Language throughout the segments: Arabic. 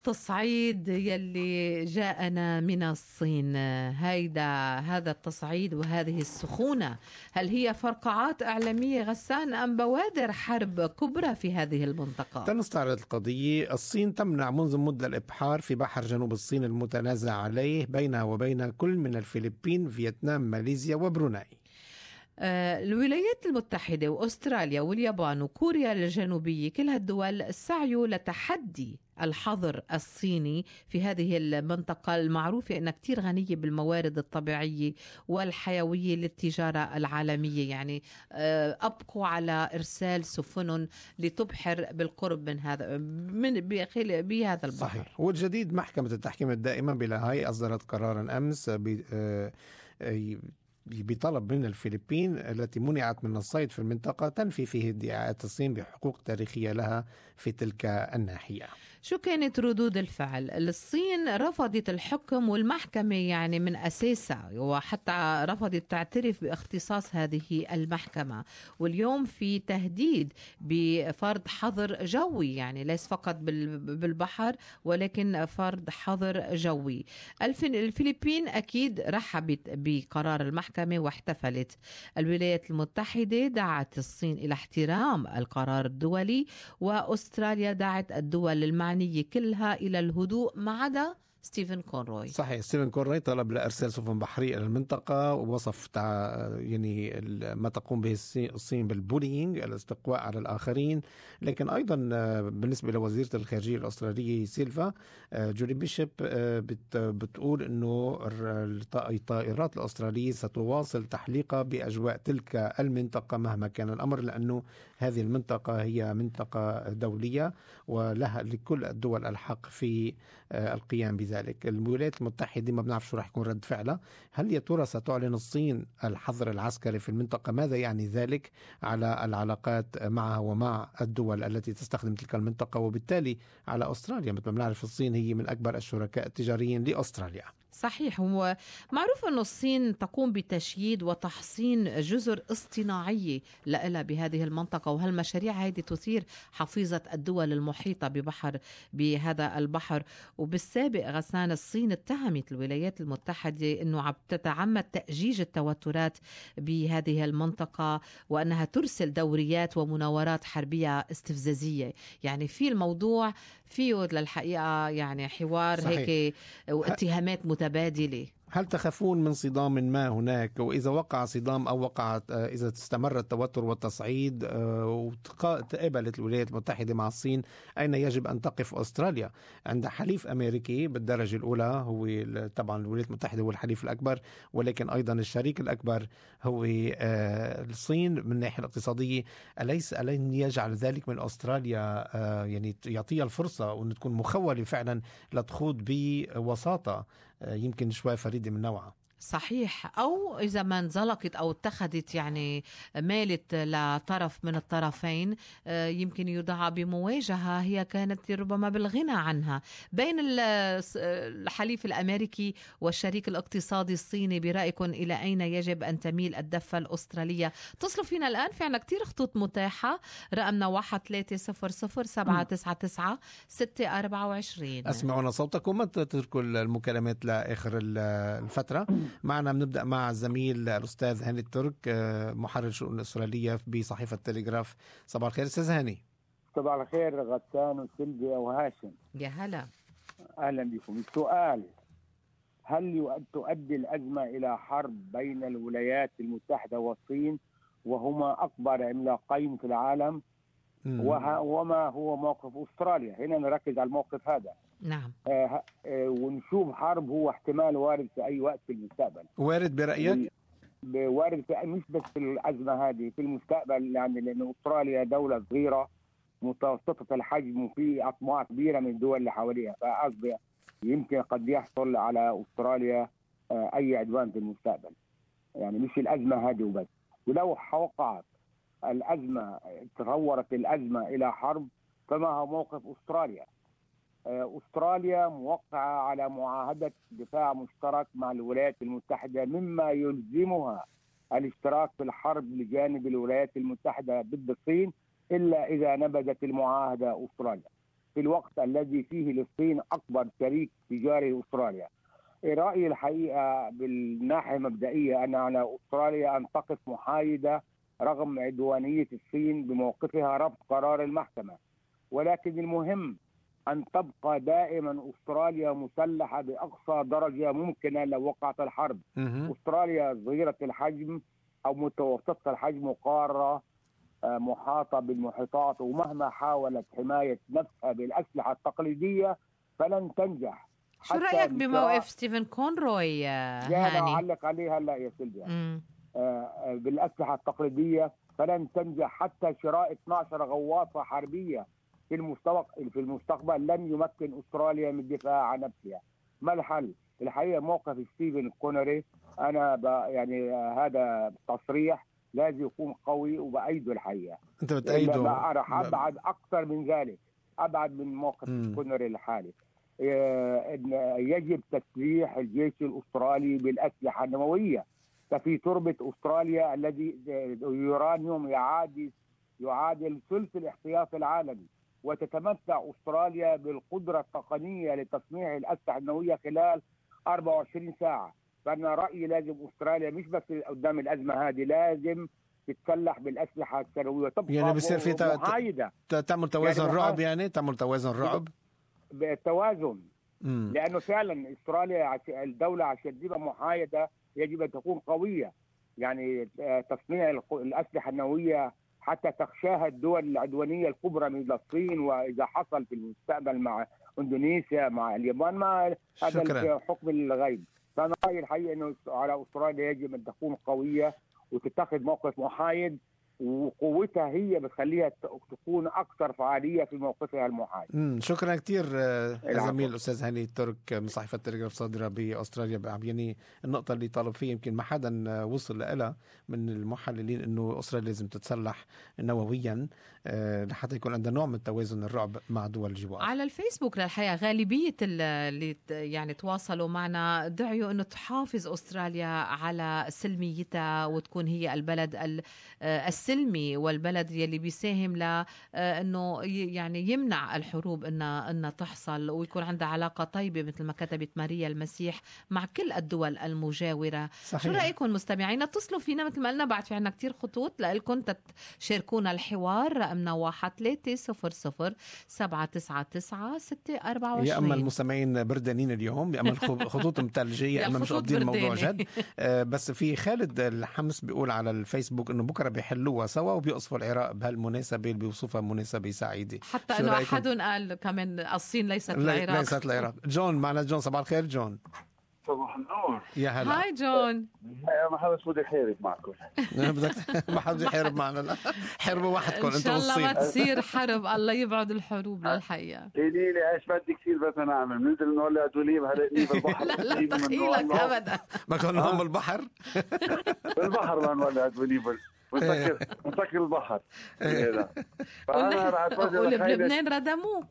تصعيد يلي جاءنا من الصين، هذا التصعيد وهذه السخونة، هل هي فرقعات إعلامية غسان أم بوادر حرب كبرى في هذه المنطقة؟ تنستعرض القضية. الصين تمنع منذ مدة الإبحار في بحر جنوب الصين المتنازع عليه بينها وبين كل من الفلبين، فيتنام، ماليزيا وبروناي. الولايات المتحدة وأستراليا واليابان وكوريا الجنوبية، كل هالدول سعيوا لتحدي الحظر الصيني في هذه المنطقة المعروفة أنها كتير غنية بالموارد الطبيعية والحيوية للتجارة العالمية. يعني أبقوا على إرسال سفن لتبحر بالقرب من هذا بهذا البحر. صحيح. والجديد، محكمة التحكيم الدائمة بلاهاي أصدرت قرارا أمس بطلب من الفلبين التي منعت من الصيد في المنطقة تنفي فيه ادعاءات الصين بحقوق تاريخية لها في تلك الناحية. شو كانت ردود الفعل؟ الصين رفضت الحكم والمحكمة يعني من أساسها، وحتى رفضت تعترف باختصاص هذه المحكمة. واليوم في تهديد بفرض حظر جوي، يعني ليس فقط بالبحر ولكن فرض حظر جوي. الفلبين أكيد رحبت بقرار المحكمة واحتفلت. الولايات المتحدة دعت الصين إلى احترام القرار الدولي، وأستراليا دعت الدول المعنية كلها إلى الهدوء ما عدا ستيفن كونروي. صحيح. ستيفن كونروي طلب لإرسال سفن بحرية إلى المنطقة، ووصف يعني ما تقوم به الصين بالبولينج، الاستقواء على الآخرين. لكن أيضا بالنسبة لوزيرة الخارجية الأسترالية سيلفا جولي بيشوب بتقول أنه الطائرات الأسترالية ستواصل تحليقها بأجواء تلك المنطقة مهما كان الأمر، لأنه هذه المنطقة هي منطقة دولية ولها لكل الدول الحق في القيام بذلك. الولايات المتحدة ما بنعرف شو راح يكون رد فعلها. هل يا ترى ستعلن الصين الحظر العسكري في المنطقة؟ ماذا يعني ذلك على العلاقات معها ومع الدول التي تستخدم تلك المنطقة، وبالتالي على أستراليا؟ مثل ما بنعرف الصين هي من أكبر الشركاء التجاريين لأستراليا. صحيح. هو معروف أن الصين تقوم بتشييد وتحصين جزر اصطناعية لها بهذه المنطقة، وهالمشاريع هذه تثير حفيظة الدول المحيطة بهذا البحر. وبالسابق غسان الصين اتهمت الولايات المتحدة أنه عم تتعمد تأجيج التوترات بهذه المنطقة، وأنها ترسل دوريات ومناورات حربية استفزازية. يعني في الموضوع فيه للحقيقة يعني حوار صحيح. هيك واتهامات متبادلة. هل تخافون من صدام ما هناك؟ وإذا وقع صدام أو وقعت إذا استمر التوتر والتصعيد وتقابلت الولايات المتحدة مع الصين، أين يجب أن تقف أستراليا؟ عند حليف أمريكي بالدرجة الأولى هو طبعا الولايات المتحدة هو الحليف الأكبر، ولكن أيضا الشريك الأكبر هو الصين من الناحية الاقتصادية. ألن يجعل ذلك من أستراليا يعني يعطيها الفرصة وأن تكون مخولة فعلا لتخوض بوساطة يمكن شوي فريدة من نوعها؟ صحيح. أو إذا ما انزلقت أو اتخذت يعني مالت لطرف من الطرفين، يمكن يدعى بمواجهة هي كانت ربما بالغنى عنها بين الحليف الأمريكي والشريك الاقتصادي الصيني. برأيكم إلى أين يجب أن تميل الدفة الأسترالية؟ تصلوا فينا الآن، في عنا كتير خطوط متاحة. رقمنا 1-300-799-624. أسمعونا صوتكم، ما تتركوا المكالمات لآخر الفترة. معنا بنبدأ مع الزميل الأستاذ هاني الترك، محرر الشؤون الأسترالية بصحيفة التلغراف. صباح الخير أستاذ هاني. صباح الخير غسان وسلبي وهاشم. يا هلا. أهلا بكم. السؤال: هل تؤدي الأزمة إلى حرب بين الولايات المتحدة والصين وهما أكبر عملاقين في العالم؟ وما هو موقف أستراليا؟ هنا نركز على الموقف هذا. نعم. ونشوف حرب هو احتمال وارد في أي وقت في المستقبل. وارد برأيك؟ وارد مش بس في الأزمة هذه، في المستقبل، يعني لأن أستراليا دولة صغيرة متوسطة الحجم وفي أطماع كبيرة من الدول اللي حواليها، فأصبح يمكن قد يحصل على أستراليا أي عدوان في المستقبل. يعني مش الأزمة هذه وبس. ولو وقعت الأزمة، تطورت الأزمة إلى حرب، فما هو موقف أستراليا؟ أستراليا موقعة على معاهدة دفاع مشترك مع الولايات المتحدة، مما يلزمها الاشتراك في الحرب لجانب الولايات المتحدة ضد الصين إلا إذا نبذت المعاهدة أستراليا. في الوقت الذي فيه الصين أكبر شريك تجاري أستراليا. رأيي الحقيقة بالناحية المبدئية أن على أستراليا أن تقف محايدة رغم عدوانية الصين بموقفها رفض قرار المحكمة، ولكن المهم أن تبقى دائما أستراليا مسلحة بأقصى درجة ممكنة لو وقعت الحرب. أستراليا صغيرة الحجم أو متوسطة الحجم وقارة محاطة بالمحيطات، ومهما حاولت حماية نفسها بالأسلحة التقليدية فلن تنجح. شو رأيك بموقف ستيفن كونروي هاني؟ أعلق عليه هلا يا سيلفيا. بالأسلحة التقليدية فلن تنجح. حتى شراء 12 غواصة حربية في المستقبل لن يمكن أستراليا من الدفاع عن نفسها. ما الحل؟ الحقيقة موقف ستيفن كونري أنا يعني هذا تصريح لازم يكون قوي وبأيده الحقيقة. أنت بتأيده؟ راح أبعد أكثر من ذلك، أبعد من موقف كونري الحالي. يجب تسليح الجيش الأسترالي بالأسلحة النووية. ففي تربة أستراليا الذي يورانيوم يعادل ثلث الاحتياطي العالمي، وتتمتع أستراليا بالقدرة التقنية لتصنيع الأسلحة النووية خلال 24 ساعة. فأنا رأيي لازم أستراليا مش بس قدام الأزمة هذه لازم تتسلح بالأسلحة النووية، تبقى يعني بصير في محايدة، تعمل توازن يعني رعب، يعني تعمل توازن رعب بالتوازن. لأنه فعلا أستراليا الدولة عشان تبقى محايدة يجب أن تكون قوية. يعني تصنيع الأسلحة النووية حتى تخشاها الدول العدوانية الكبرى مثل الصين، وإذا حصل في المستقبل مع إندونيسيا مع اليابان ما هذا حكم الغيب. فأنا رأيي الحقيقة أنه على أستراليا يجب أن تكون قوية وتتخذ موقف محايد، وقوتها هي بتخليها تكون أكثر فعالية في موقفها المحايد. شكرا كثير زميل الأستاذ هاني ترك من صحيفة التلغراف الصادرة بأستراليا. يعني النقطة اللي طالب فيها يمكن ما حدا وصل لها من المحللين أنه أستراليا لازم تتسلح نوويا لحتى يكون عندها نوع من التوازن الرعب مع دول الجوار. على الفيسبوك للحقيقة غالبية اللي يعني تواصلوا معنا دعوا أنه تحافظ أستراليا على سلميتها وتكون هي البلد السلمي والبلد يلي بيساهم لأنه يعني يمنع الحروب أنها تحصل ويكون عندها علاقة طيبة مثل ما كتبت ماريا المسيح مع كل الدول المجاورة. صحيح. شو رأيكم مستمعين؟ اتصلوا فينا مثل ما قلنا، بعد في عنا كتير خطوط لألكم تشاركونا الحوار. رقمنا 1-300-799-624. يا أما المستمعين بردانين اليوم، يا أما الخطوط متلجة، يا أما مش قابلين الموضوع جد. بس في خالد الحمس بيقول على الفيسبوك إنه بكرة بيحلوها سوا وبيقصفوا العراق بهالمناسبة اللي بيوصفها مناسبة سعيدة، حتى انه احدهم قال كمان الصين ليست العراق. ليست العراق. جون معنا. جون صباح الخير. جون صباح النور. يا هلا. هاي جون. ما حدا بدي يحارب معكم. ما حدا يحارب معنا. لا حربوا وحدكم انتم والصين. ان شاء الله ما تصير حرب، الله يبعد الحروب للحقيقه. قولي لي ايش بدي كثير بس نعمل، ننزل نولع دوليب هلقني بالبحر. لا دخيلك ابدا. ما كنا هم بالبحر. بالبحر ما نولع دوليب ونسكر البحر. فانا راح اتوجه لبنان ردموه.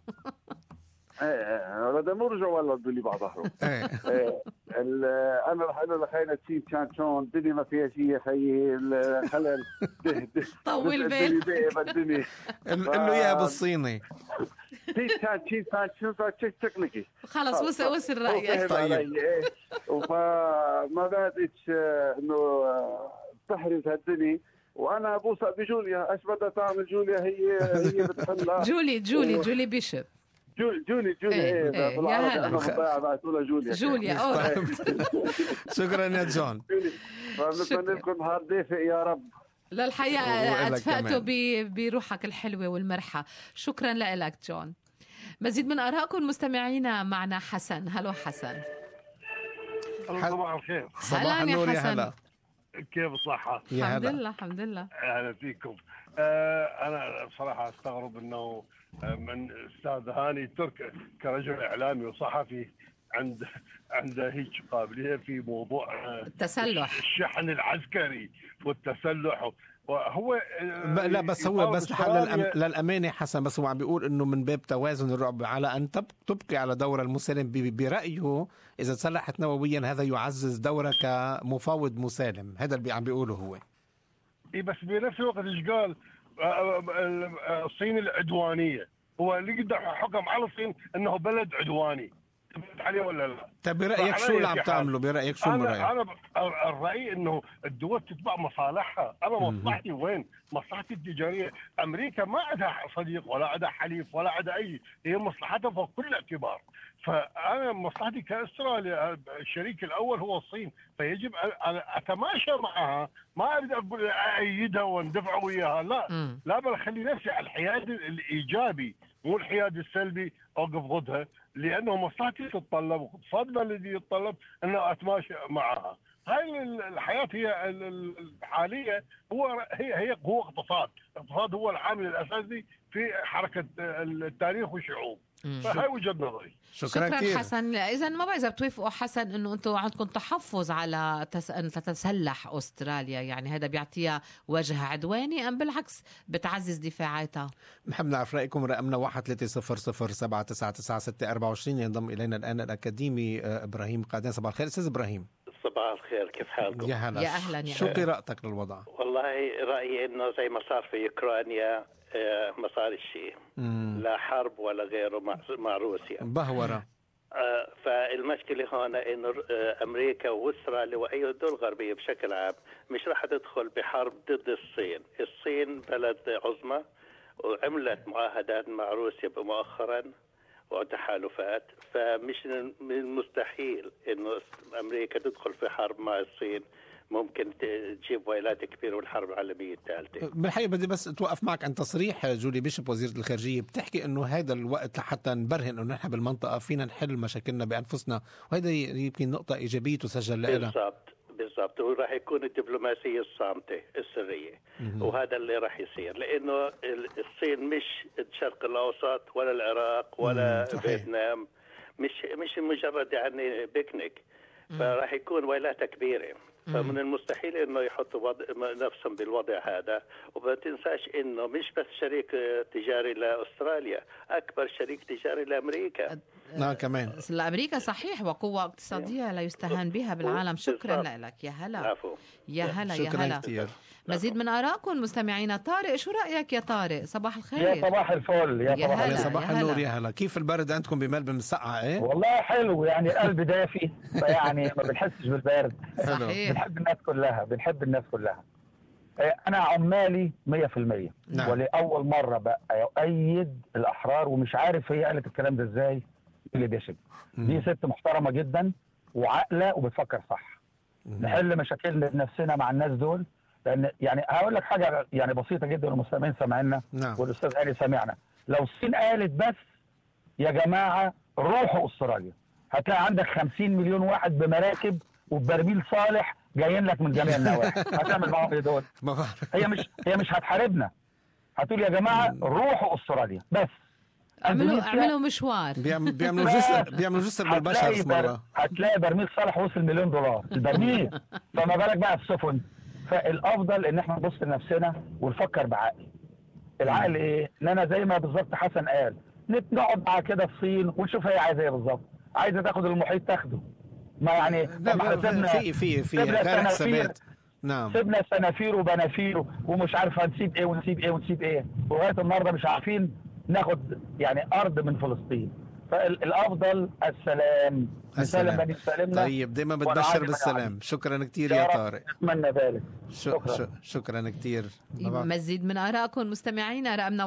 ردموه رجعوا والله الدوليب على ظهره. انا رح اقول له لخينا تشين تشان شون الدنيا ما فيها شيء يا خيي. الخلل طول بال بالدنيا. قل له اياها بالصيني. تشين تشان شون تشكلكي خلص وصل رايك. طيب وما بديتش انه تحرز هالدنيا، وانا بوثق بجوليا. ايش بدها تعمل جوليا؟ هي بتحلها. جولي بيشب. جولي بالعربي انا بضيع بعتولها جوليا. شكرا يا جون. بنتمنى لكم نهار دافئ يا رب. للحقيقه اتفقتوا بروحك الحلوه والمرحه. شكرا لك جون. مزيد من ارائكم مستمعينا. معنا حسن. هلو حسن. صباح الخير. صباح النور يا هلا. كيف الصحة؟ الحمد لله. أهلا فيكم. أنا بصراحة أستغرب أنه من أستاذ هاني ترك كرجل إعلامي وصحفي عنده هيك قابلية في موضوع التسلح، الشحن العسكري والتسلح. وهو لا بس هو بس للأمانة حسن، بس هو عم بيقول إنه من باب توازن الرعب على أن تبقي على دور المسالم. برأيه إذا تسلحت نوويا هذا يعزز دورك كمفاوض مسالم. هذا اللي عم بيقوله هو. بس بنفس الوقت إيش قال؟ الصين العدوانية هو اللي قدر حكم على الصين انه بلد عدواني. تبت عليه ولا لا؟ طيب برأيك شو اللي عم تعمله؟ برأيك شو من رأيك؟ انا الرأي انه الدول تتبع مصالحها. انا مصلحتي وين؟ مصلحتي التجاريه. امريكا ما عندها صديق ولا عندها حليف ولا عندها اي، هي مصلحتها فوق كل اعتبار. فانا مصلحتي كاستراليا الشريك الاول هو الصين، فيجب ان اتماشى معها، ما اريد اقول ايدها واندفع وياها، لا لا، بل اخلي نفسي على الحياد الايجابي مو الحياد السلبي، اوقف ضدها، لانه مصلحتي تتطلب واقتصادنا الذي يتطلب انه اتماشى معها. هاي الحياه هي الحاليه، هي اقتصاد هو العامل الاساسي في حركه التاريخ والشعوب. فهاي وجهة نظري. شكرا حسن. إذا ما بعرف إذا بتوافقوا حسن إنه أنتم عندكم تحفظ على أن تتسلح أستراليا، يعني هذا بيعطيها وجه عدواني أم بالعكس بتعزز دفاعاتها؟ نحب نعرف رأيكم. رقمنا 1-300-799-624. ينضم إلينا الآن الأكاديمي إبراهيم قادين. صباح الخير أستاذ إبراهيم. صباح الخير، كيف حالكم؟ يا هلا. يا أهلا. يا شو قراءتك للوضع؟ والله رأيي إنه زي ما صار في أوكرانيا ما صار شيء، لا حرب ولا غيره مع روسيا، بهورة. فالمشكلة هون إنه أمريكا وأستراليا وأي دول غربية بشكل عام مش راح تدخل بحرب ضد الصين. الصين بلد عظمى وعملت معاهدات مع روسيا مؤخرا وتحالفات، فمش من المستحيل إنه أمريكا تدخل في حرب مع الصين، ممكن تجيب ويلات كبيرة والحرب العالمية الثالثة. بالحقيقة بدي بس توقف معك عن تصريح جولي بيشوب وزيرة الخارجية، بتحكي انه هذا الوقت لحتى نبرهن انه نحن بالمنطقة فينا نحل مشاكلنا بأنفسنا، وهذا يمكن نقطة إيجابية تسجل لنا. بالضبط، وراح يكون الدبلوماسية الصامتة السرية، وهذا اللي راح يصير، لأنه الصين مش الشرق الأوسط ولا العراق ولا فيتنام، مش مجرد يعني بيكنيك، فراح يكون ويلاتها كبيرة. فمن المستحيل انه يحطوا نفسهم بالوضع هذا. وما تنساش انه مش بس شريك تجاري لاستراليا، اكبر شريك تجاري لامريكا. كمان لامريكا صحيح، وقوة اقتصادية لا يستهان بها بالعالم. شكرا لك. يا هلا. عفو. يا هلا. يا شكرا هلا كتير. مزيد من آراءكم مستمعينا. طارق، شو رأيك يا طارق؟ صباح الخير. يا صباح الفل. يا صباح النور. يا هلا. كيف البرد عندكم بملبن؟ مسقعة ايه؟ والله حلو، يعني قلبي دافي، فيعني ما بنحسش بالبرد. صحيح. بنحب الناس كلها. انا عمالي 100%. نعم. ولأول مرة بقى يؤيد الأحرار، ومش عارف هي قالت الكلام ده ازاي. اللي بيشب دي ست محترمة جدا وعاقلة وبتفكر صح. نحل مشاكلنا بنفسنا مع الناس دول، لان يعني هقول لك حاجه يعني بسيطه جدا، والمستمعين سامعيننا. نعم. والاستاذ علي سامعنا. لو الصين قالت بس يا جماعه روحوا استراليا، هتلاقي عندك 50 مليون واحد بمراكب وببرميل صالح جايين لك من جميع النواحي. هتعمل معاهم ايه دول؟ هي مش هتحاربنا، هتقول يا جماعه روحوا استراليا بس. اعملوا مشوار. بيعملوا جسر بالبشر. هتلاقي برميل صالح وصل $1,000,000 البرميل. فما بالك بقى السفن. فالافضل ان احنا نبص لنفسنا ونفكر بعقل. العقل ايه؟ ان انا زي ما بالظبط حسن قال، نقعد معاها كده الصين ونشوف هي عايزه ايه بالظبط. عايزه تاخد المحيط تاخده، ما يعني في غير حسابات. نعم. سيبنا سنافير وبنافير ومش عارف هنسيب ايه ونسيب ايه، ولغايه النهارده مش عارفين ناخد يعني ارض من فلسطين. فالافضل السلام. بني سلمنا. طيب دايما بتبشر بالسلام. شكرا كتير يا طارق. اتمنى ذلك. شكرا كتير. مزيد من آرائكم مستمعينا. رقمنا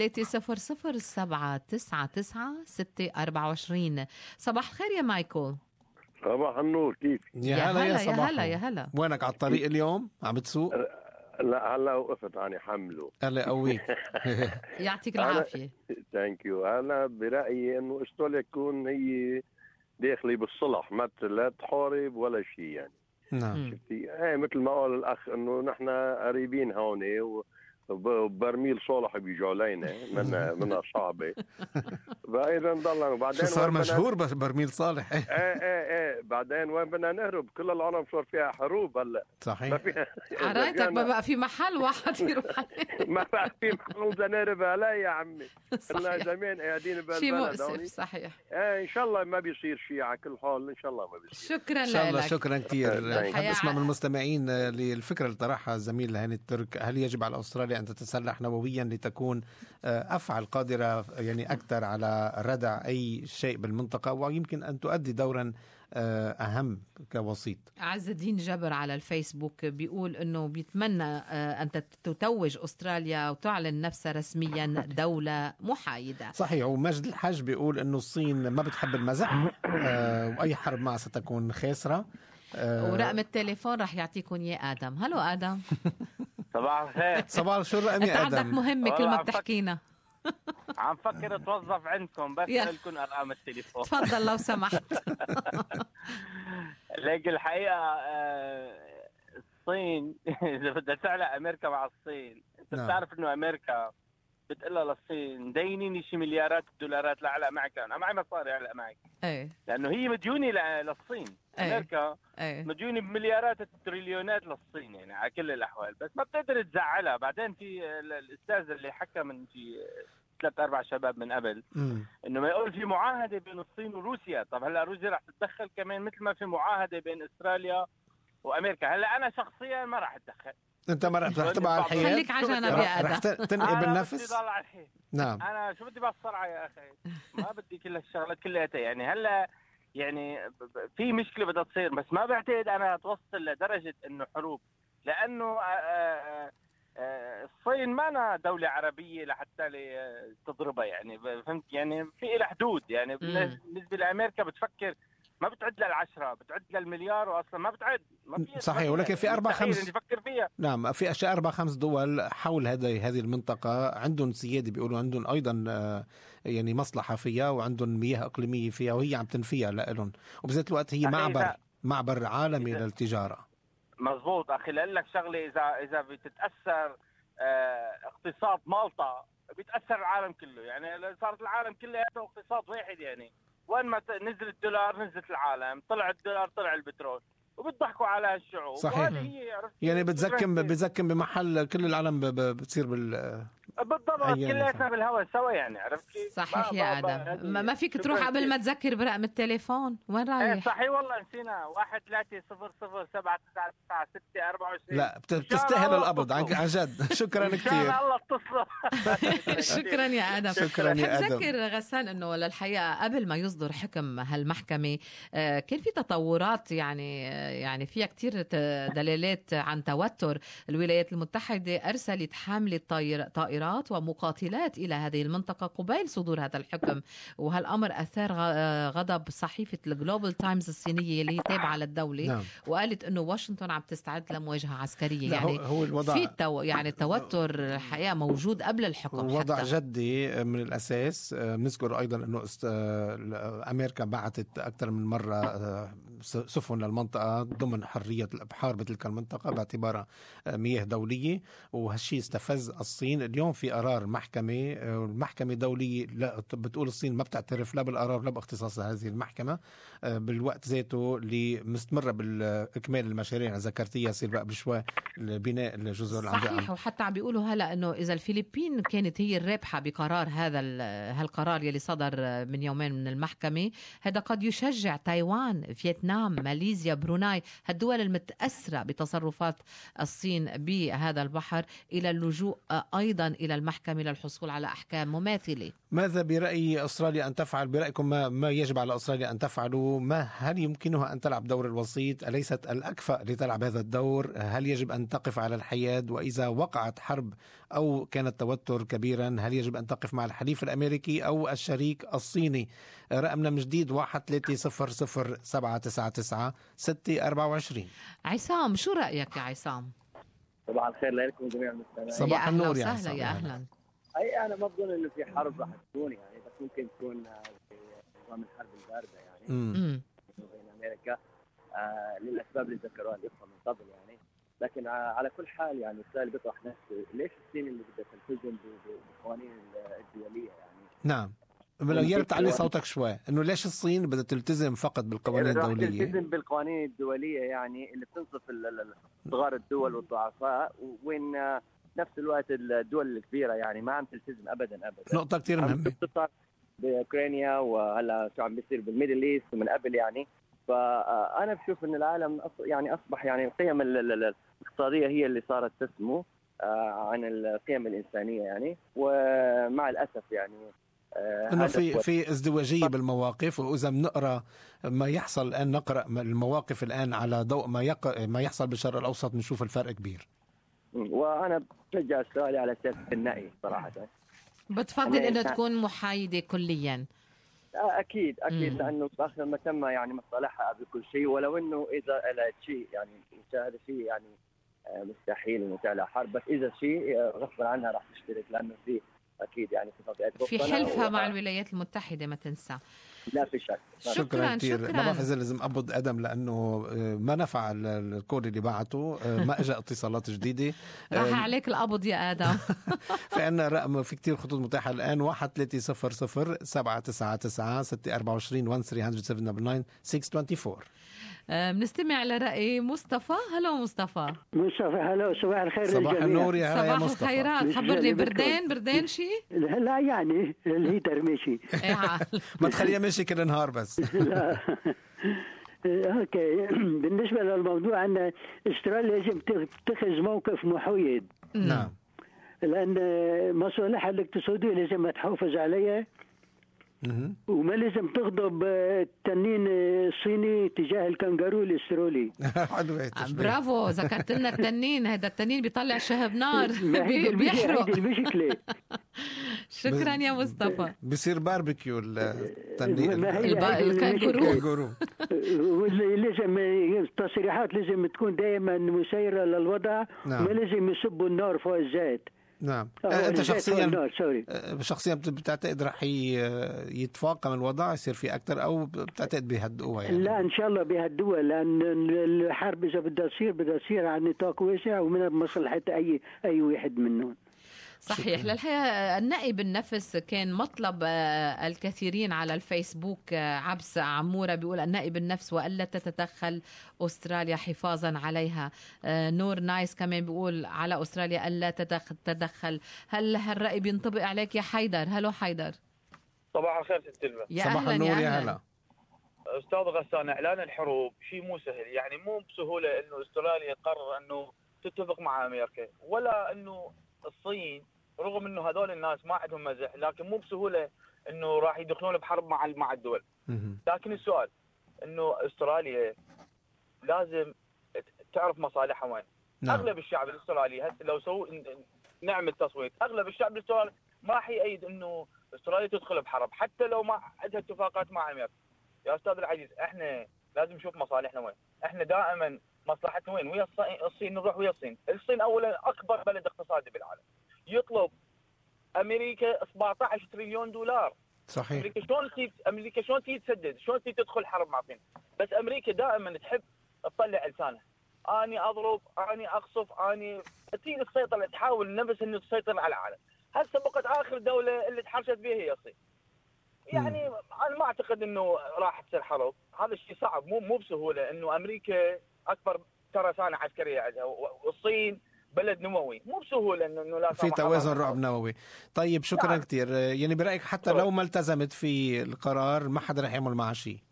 1-300-799-624. صباح الخير يا مايكل. صباح النور. كيف؟ يا هلا. يا هلا. وينك على الطريق اليوم؟ عم بتسوق؟ لا هلا وقفت عني حمله. هلا قويك. يعطيك العافية. ثانك يو. أنا برأيي إنه استراليا تكون هي داخلي بالصلح، ما لا تحارب ولا شيء يعني. نعم. شفتي؟ مثل ما قال الأخ إنه نحن قريبين هون وبرميل صالح بيجوا علينا من صعبة. فإذا نضلنا وبعدين صار مشهور برميل صالح. بعدين وين بدنا نهرب؟ كل العالم صار فيها حروب هلا. صحيح. عرايتك ما بقى في محل واحد يروح عليه. ما بقى في محل بدنا نهرب عليه يا عمي. كنا زمان قاعدين بالبلد. شيء مؤسف. صحيح. ان شاء الله ما بيصير شيء على كل حال. ان شاء الله ما بيصير. شكرا لك. شكرا كثير. حاب اسمع من المستمعين للفكرة اللي طرحها الزميل هاني الترك. هل يجب على استراليا أستراليا أن تتسلح نوويا لتكون أفعل قادرة يعني أكثر على ردع أي شيء بالمنطقة، ويمكن أن تؤدي دورا أهم كوسيط. عز الدين جبر على الفيسبوك بيقول أنه بيتمنى أن تتوج أستراليا وتعلن نفسها رسميا دولة محايدة. صحيح. ومجد الحج بيقول أنه الصين ما بتحب المزح وأي حرب معها ستكون خاسرة. ورقم التليفون رح يعطيكم إياه آدم. هلو آدم. صباح الخير. صباح شو الرقم يا أنت آدم؟ عندك مهمة كل ما بتحكينا. عم فكر اتوظف عندكم بس لكم ارقام التليفون. تفضل لو سمحت. لكن الحقيقه الصين اذا بدها تعلق امريكا مع الصين، انت بتعرف انه امريكا بتقلها للصين دينيني شي مليارات الدولارات لاعلق معك، انا معي مصاري اعلق معك. ايه لانه هي مديونه للصين. امريكا مديونه بمليارات التريليونات للصين يعني على كل الاحوال، بس ما بتقدر تزعلها. بعدين في الاستاذ اللي حكى من في 3-4 شباب من قبل انه ما يقول في معاهده بين الصين وروسيا. طب هلا روسيا رح تتدخل كمان مثل ما في معاهده بين استراليا وامريكا. هلا انا شخصيا ما رح اتدخل. انت ما رح تبع على الحياه، خليك على جنب يا ادم، رح تنقي بالنفس. نعم انا شو بدي بالسرعه يا اخي، ما بدي كل الشغلات كلها يعني. هلا يعني في مشكله بدها تصير، بس ما بعتقد انا توصل لدرجه انه حروب، لانه الصين ما دولة عربية لحتى تضربها يعني، فهمت يعني في لها حدود يعني. بالنسبة لأمريكا بتفكر ما بتعد لل10 بتعد للمليار، واصلا ما بتعد، ما في صحيح. ولكن في 4-5 نفكر فيها. نعم في اشياء 4-5 دول حول هذه المنطقة عندهم سيادة، بيقولوا عندهم ايضا يعني مصلحة فيها، وعندهم مياه اقليمية فيها وهي عم تنفيها لهم، وبذات الوقت هي معبر عالمي للتجارة. مزبوط اخي. لأقول لك شغله، اذا بتتاثر اقتصاد مالطا بيتاثر العالم كله يعني. صارت العالم كله اقتصاد واحد يعني، وين ما نزل الدولار نزلت العالم، طلع الدولار طلع البترول، وبتضحكوا على هالشعوب. صحيح. يعني بتزكم بمحل كل العالم بتصير بالضبط كلياتنا بالهواء سوا يعني. عرفت كيف؟ صحيح يا آدم. ما فيك تروح قبل ما تذكر برقم التليفون. وين رايح؟ صحيح والله نسينا. 1-300-799-624. لا بتستاهل القبض عن جد. شكرا كثير. الله اتصل. شكرا يا آدم. شكرا يا آدم. بذكر غسان انه للحقيقه قبل ما يصدر حكم هالمحكمه كان في تطورات يعني فيها كثير دلالات عن توتر. الولايات المتحده ارسلت حامله طائرات ومقاتلات إلى هذه المنطقة قبيل صدور هذا الحكم، وهالأمر أثار غضب صحيفة الجلوبال تايمز الصينية اللي هي تابعة للدولة. نعم. وقالت إنه واشنطن عم تستعد لمواجهة عسكرية. يعني هو الوضع في يعني التوتر الحقيقة موجود قبل الحكم. وضع جدي من الأساس. نذكر أيضا أنه أمريكا بعثت أكثر من مرة سفن للمنطقة ضمن حرية الإبحار بتلك المنطقة باعتبارها مياه دولية، وهالشيء استفز الصين. اليوم في قرار المحكمة دولية بتقول الصين ما بتعترف لا بالقرار لا باختصاص هذه المحكمة بالوقت ذاته اللي مستمرة بالإكمال المشاريع اللي ذكرتيها يصير بقى بشوي بناء الجزر العملاقة. صحيح. وحتى عم بيقولوا هلا انه اذا الفلبين كانت هي الرابحة بقرار هالقرار يلي صدر من يومين من المحكمة، هذا قد يشجع تايوان، فيتنام، ماليزيا، بروناي، هالدول المتأثرة بتصرفات الصين بهذا البحر إلى اللجوء أيضا إلى المحكمة للحصول على أحكام مماثلة. ماذا برأي أستراليا أن تفعل؟ برأيكم ما يجب على أستراليا أن تفعله؟ هل يمكنها أن تلعب دور الوسيط؟ أليست الأكفأ لتلعب هذا الدور؟ هل يجب أن تقف على الحياد؟ وإذا وقعت حرب أو كان التوتر كبيرا هل يجب أن تقف مع الحليف الأمريكي أو الشريك الصيني؟ رقمنا من جديد 1-300-799-624. عصام شو رأيك يا عصام؟ صباح الخير لكم جميع المستمعين. صباح النور يا عصام. يا أهلا. أي أنا ما بظن إنه في حرب راح تكون يعني، بس ممكن تكون نظام الحرب الباردة يعني بين أمريكا للأسباب اللي ذكروها الإخوة من قبل يعني. لكن على كل حال يعني السؤال بيطرح نفسه، ليش الصين اللي بدها تلتزم بالقوانين الدولية يعني؟ نعم. يا ريت تعلي صوتك شوي، انه ليش الصين بدها تلتزم فقط بالقوانين الدوليه؟ تلتزم بالقوانين الدوليه يعني اللي بتنصف صغار الدول والضعفاء، وين نفس الوقت الدول الكبيره يعني ما عم تلتزم ابدا. نقطه كثير مهمه باوكرانيا، وهلا شو عم بيصير بالميدل ايست ومن قبل يعني. فانا بشوف ان العالم يعني اصبح يعني القيم الاقتصاديه هي اللي صارت تسمو. عن القيم الإنسانية يعني. ومع الأسف يعني انه في ازدواجيه بالمواقف، واذا بنقرا ما يحصل الان، نقرا المواقف الان على ضوء ما يحصل بالشرق الاوسط، بنشوف الفرق كبير. وانا بشجع استراليا على سياسه النأي صراحه. بتفضل انه تكون محايده كليا؟ اكيد لانه باخر المتمه يعني مصالحها قبل كل شيء، ولو انه اذا لها شيء يعني هذا شيء يعني مستحيل انه تعلى حرب، بس اذا شيء غصبا عنها راح تشترك، لانه في اكيد يعني في حلفها مع الولايات المتحده ما تنسى. لا في شك. شكرا كثير. ما بعرف اذا لازم ابض قدم لانه ما نفع الكود اللي بعته، ما اجى اتصالات جديده. راح عليك القبض يا ادم. في عنا رقم، في كتير خطوط متاحه الان، 1-300-799-624. بنستمع لرأي مصطفى. هلو مصطفى. هلو، صباح الخير. صباح النور يا هلا يا مصطفى. صباح الخيرات. خبرني، بردين شيء؟ لا يعني الهيتر ماشي. ما تخليها ماشي كل نهار بس. لا. اوكي، بالنسبه للموضوع ان استراليا لازم تتخذ موقف محايد. نعم. لان مصالحها الاقتصاديه لازم تحافظ عليها، وما لازم تغضب التنين الصيني تجاه الكنغارو الاسترالي. برافو، ذكرت لنا التنين. هذا التنين بيطلع شهب نار بيحرق. المشكلة. شكرا يا مصطفى. بصير باربيكيو التنين الكنغارو. ولازم التصريحات لازم تكون دائما مسيرة للوضع. نعم. ما لازم يصبوا النار فوق الزيت. نعم. انت شخصيا بتعتقد رح يتفاقم الوضع، يصير في اكثر، او بتعتقد بيهدئوها يعني؟ لا ان شاء الله بيهدئوها، لان الحرب اذا بدها تصير على نطاق واسع ومن مصلحه اي واحد منهم. صحيح. للحقيقة النأي بالنفس كان مطلب الكثيرين على الفيسبوك. عبس عمورة بيقول النأي بالنفس وألا تتدخل أستراليا حفاظا عليها. نور نايس كمان بيقول على أستراليا ألا تتدخل. هل هالرأي بينطبق عليك يا حيدر؟ هلو حيدر. صباح الخير تلفة. صباح النور يا هلا. أستاذ غسان، إعلان الحروب شيء مو سهل، يعني مو بسهولة إنه أستراليا قرر إنه تتفق مع أمريكا، ولا إنه الصين رغم انه هذول الناس ما عندهم مزح، لكن مو بسهوله انه راح يدخلون بحرب مع الدول. لكن السؤال انه استراليا لازم تعرف مصالحها وين. نعم. اغلب الشعب الاسترالي هسه لو نعمل تصويت، اغلب الشعب الاسترالي ما راح يأيد انه استراليا تدخل بحرب، حتى لو ما عندها اتفاقات مع امريكا. يا استاذ العزيز، احنا لازم نشوف مصالحنا وين. احنا دائما مصلحتنا وين؟ ويا الصين، نروح ويا الصين. الصين اولا اكبر بلد اقتصادي بالعالم، يطلب امريكا 17 تريليون دولار. صحيح. امريكا شلون تسدد؟ شلون تدخل حرب مع الصين؟ بس امريكا دائما تحب تطلع لسانها، اني اضرب، اني اقصف، اني تريد تسيطر، تحاول نفس انه تسيطر على العالم. هسه بقت اخر دوله اللي تحرشت بها هي الصين. يعني انا ما اعتقد انه راح تصير حرب، هذا الشيء صعب، مو بسهوله انه امريكا اكبر ترسانه عسكريه عندها، والصين بلد نموي، مو بسهوله انه لا في توازن رعب نووي. طيب شكرا. نعم. كثير. يعني برايك حتى لو ما التزمت في القرار ما حدا رح يعمل معها شيء؟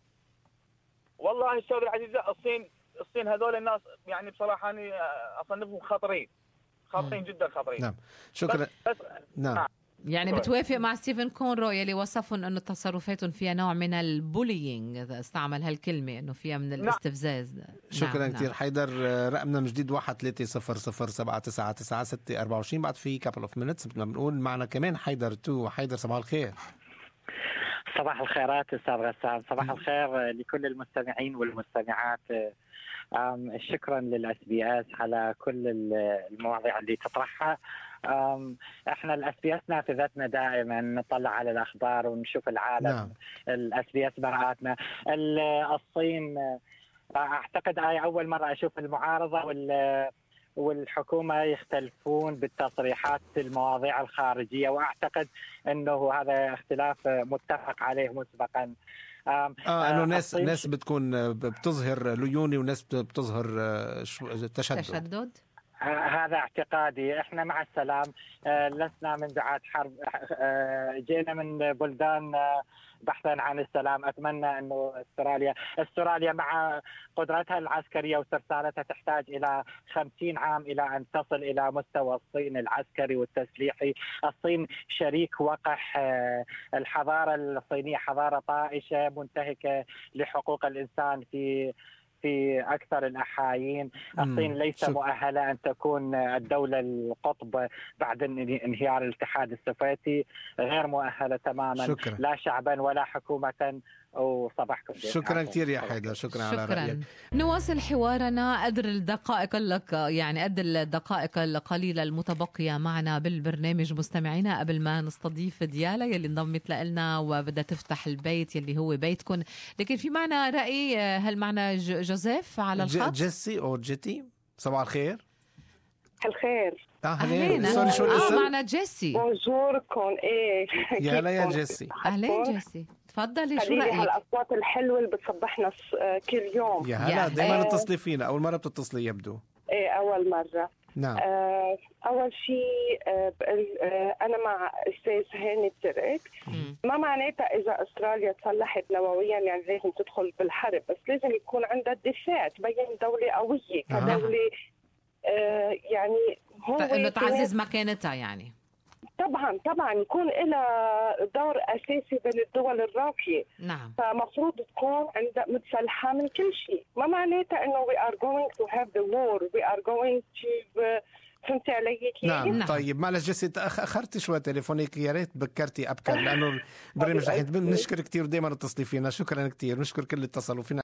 والله استاذ العزيز، الصين هذول الناس يعني بصراحه انا اصنفهم خطرين جدا خطرين. نعم. شكرا. بس نعم. يعني بتوافق مع ستيفن كونروي اللي وصفهم انه تصرفاتهم فيها نوع من البولينج، اذا استعمل هالكلمه، انه فيها من الاستفزاز. شكرا كثير. حيدر. رقمنا من جديد 1-300-799-624. بعد في couple of minutes بدنا بنقول معنا كمان حيدر 2. حيدر صباح الخير. صباح الخيرات استاذ غسان. صباح الخير لكل المستمعين والمستمعات. شكرا للاس بي اس على كل المواضيع اللي تطرحها. احنا الاس بي اس نافذتنا دائما نطلع على الاخبار ونشوف العالم. نعم. الاس بي اس مرآتنا. الصين اعتقد اول مره اشوف المعارضه والحكومه يختلفون بالتصريحات في المواضيع الخارجيه، واعتقد انه هذا اختلاف متفق عليه مسبقا. انه ناس بتكون بتظهر ليوني وناس بتظهر تشدد. هذا اعتقادي. احنا مع السلام، لسنا من دعاة حرب، جينا من بلدان بحثا عن السلام. اتمنى انه استراليا مع قدرتها العسكريه وسرسالتها تحتاج الى 50 عام الى ان تصل الى مستوى الصين العسكري والتسليحي. الصين شريك وقح. الحضاره الصينيه حضاره طائشه منتهكه لحقوق الانسان في أكثر الأحايين. الصين ليس مؤهلة أن تكون الدولة القطب بعد انهيار الاتحاد السوفيتي، غير مؤهلة تماما. شكرا. لا شعبا ولا حكومة. وصباحكم شكرا كثير يا حيدر، شكرا على رأيك. نواصل حوارنا. قدر الدقائق القليلة المتبقية معنا بالبرنامج مستمعينا قبل ما نستضيف ديالا يلي انضمت لنا وبدها تفتح البيت يلي هو بيتكم. لكن في معنا رأي، هل معنا جوزيف على الخط؟ جيسي أو جيتي، صباح الخير. الخير. أهلين. سوري شو الاسم؟ معنا جيسي. بونجوركم. يا هلا يا جيسي. أهلين جيسي، تفضلي. شو رأيك؟ هالأصوات الحلوة اللي بتصبحنا كل يوم. يا هلا. دايما تتصلي فينا، أول مرة بتتصلي يبدو. ايه أول مرة. نعم. أول شيء أنا مع أستاذ هاني الترك. ما معناتها إذا أستراليا تصلحت نوويا يعني لازم تدخل بالحرب، بس لازم يكون عندها الدفاع، تبين دولة قوية كدولة. يعني هو انه تعزز مكانتها يعني. طبعا يكون لها دور اساسي بين الدول الراقيه. نعم. فمفروض تكون عندها متسلحه من كل شيء. ما معناتها انه we are going to have the war, we are going to فهمت علي كيف؟ نعم. طيب معلش جيسي اخرتي شوي تليفونك، يا ريت بكرتي ابكر لانه البرنامج رح نشكر كثير، دائما اتصلي فينا. شكرا كثير، نشكر كل اللي اتصلوا فينا.